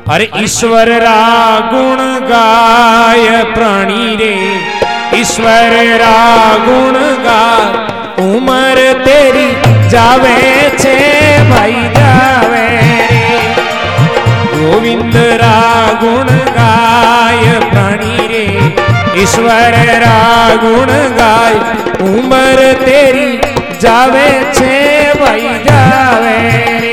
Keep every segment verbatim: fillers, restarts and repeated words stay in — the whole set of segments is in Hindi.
अरे ईश्वर रा गुण गाय प्राणी रे, ईश्वर रा गुण गाय उमर तेरी जावे छे भाई जावे रे। गोविंद रा गुण गाय प्राणी रे, ईश्वर रा गुण गाय उमर तेरी जावे छे भाई जावे रे।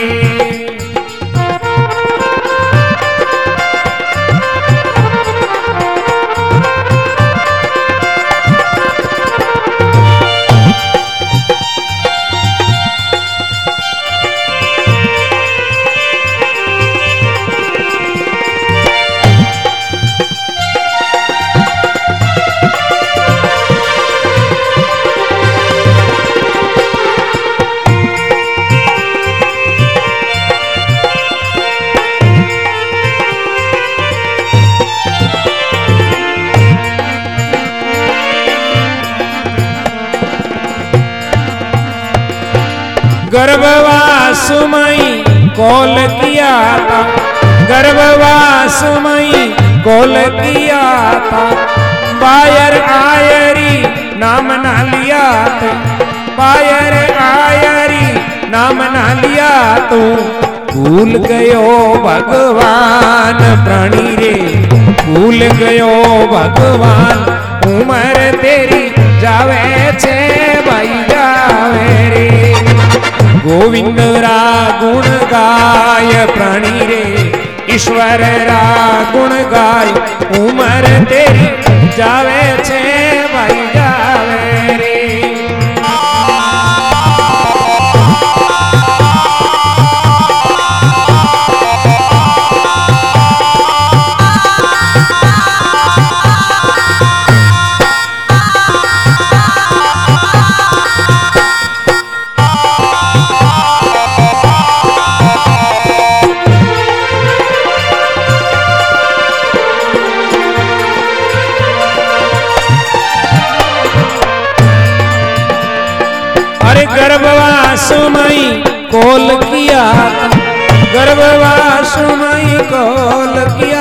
गर्भवास मई कौल किया था, गर्भवास मई कौल किया था, बायर आयरी नाम ना लिया तो, बायर आयरी नाम ना लिया तो, भूल गयो भगवान प्राणी रे, भूल गयो भगवान उमर तेरी जावे छे भाई जावे रे। गोविंद रा गुण गाय प्राणी रे, ईश्वर रा गुण गाय उमर तेरी जावे छे भाई जावे रे। गर्भवास मई कौल किया, गर्भवास मई कौल किया,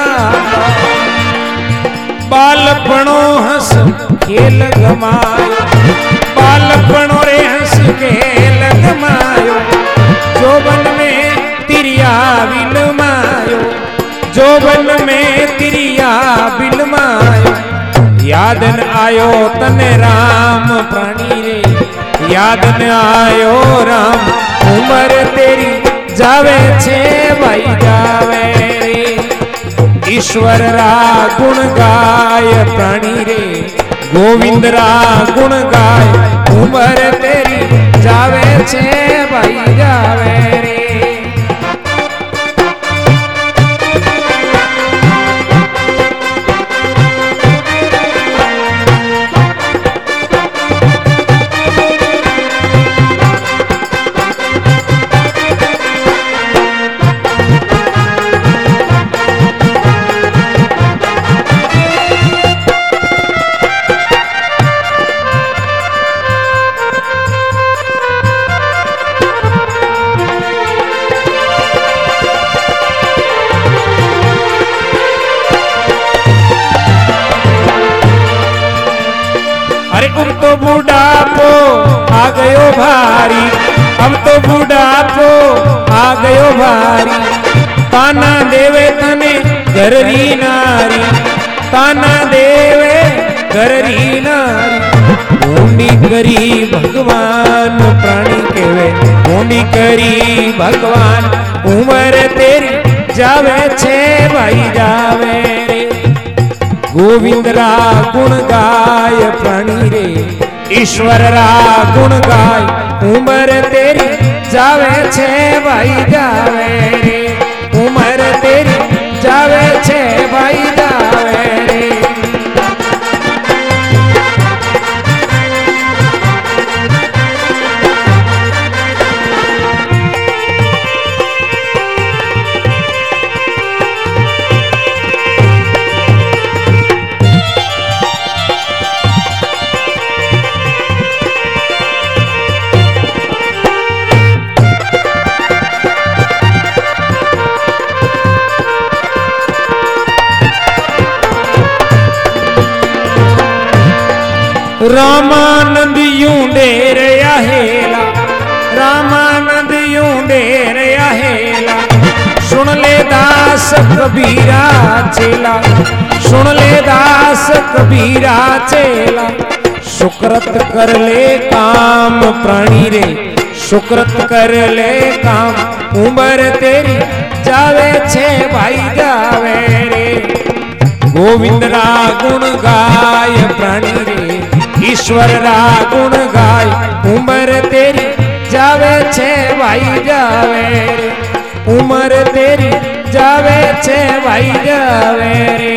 बालपणो हंस खेल गमायो, बालपणो रे हंस खेल गमायो, जोबन में तिरिया बिलमायो, जोबन में तिरिया बिलमायो, याद न आयो तने राम प्राणी रे, याद न आयो राम उमर तेरी जावे छे भाई जावे रे। ईश्वर रा गुण गाय प्राणी रे, गोविंद रा गुण गाय उमर तेरी जावे छे भाई जावे रे। अब तो बुढ़ापो आ गयो भारी, अब तो बुढ़ापो आ गयो भारी, ताना देवे तने घररी नारी, ताना देवे घररी नारी, भूमि करी भगवान प्राणी केवे, भूमि करी भगवान उमर तेरी जावे छे भाई जावे रे। गोविंद रा गुण गाय प्राणी रे, ईश्वर रा गुण गाय उमर तेरी जावे छे भाई जावे रे, उमर तेरी जावे छे भाई जावे रे। रामानंद यूं डेर हेला, रामानंद यूं डेर हेला। सुन ले दास कबीरा चेला, सुन ले दास कबीरा चेला। सुकृत कर ले काम प्राणी रे, सुकृत कर ले काम। उम्र तेरी जावे छे भाई जावे रे। गोविंद रा गुण गाय प्राणी रे, ईश्वर रा गुण गाय। उम्र तेरी जावे छे भाई जावे रे। उम्र तेरी जावे छे भाई जावे रे।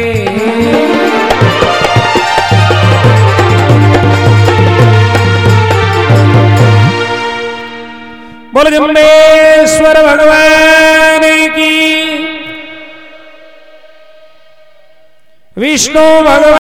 बोल जम्बेश्वर भगवान की, विष्णु भगवान।